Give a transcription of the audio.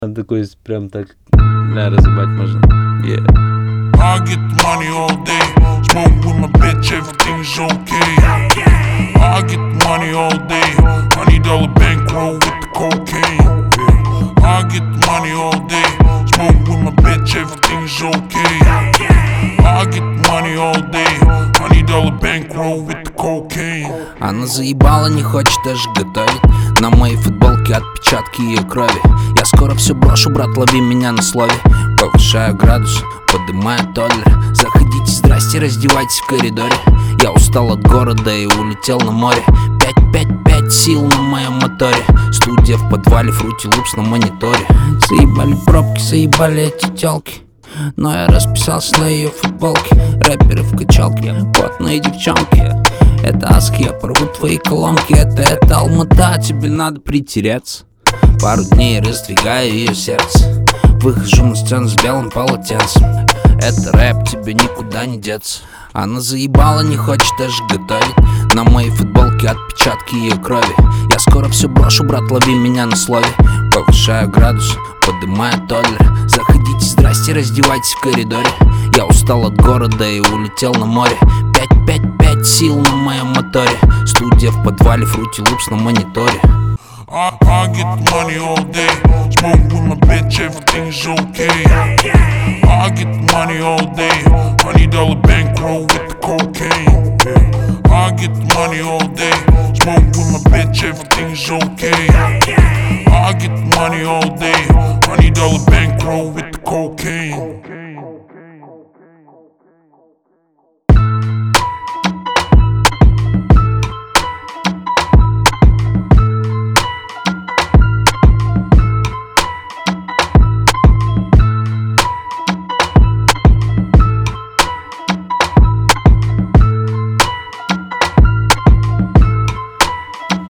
Он такой прям так, разъебать можно. Yeah. I get the money all day, smoke with my bitch, everything's okay. I get the money all day, $100 bankroll with the cocaine. I get the money all day, smoke with my bitch, everything's okay. I get the money all day, $100 bankroll with the cocaine. Она заебала, не хочет даже готовить. На моей футболке отпечатки ее крови. Я скоро все брошу, брат, лови меня на слове. Повышаю градус, поднимаю толлер. Заходите, здрасте, раздевайтесь в коридоре. Я устал от города и улетел на море. 5 сил на моем моторе. Студия в подвале, Fruity Loops на мониторе. Заебали пробки, заебали эти тёлки. Но я расписался на ее футболке. Рэперы в качалке, потные девчонки. Это Аски, я порву твои колонки. Это Алмата, тебе надо притереться. Пару дней раздвигаю ее сердце. Выхожу на сцену с белым полотенцем. Это рэп, тебе никуда не деться. Она заебала, не хочет даже готовить. На моей футболке отпечатки ее крови. Я скоро все брошу, брат, лови меня на слове. Повышаю градус, поднимаю толлер. Заходите, здрасте, раздевайтесь в коридоре. Я устал от города и улетел на море. 5 сил на моем моторе. Студия в подвале, Fruity Loops на мониторе. I get the money all day, smoke with my bitch, everything's okay. I get the money all day, $100 bankroll with the cocaine. I get the money all day, smoke with my bitch, everything's okay. I get the money all day, $100 bankroll with the cocaine.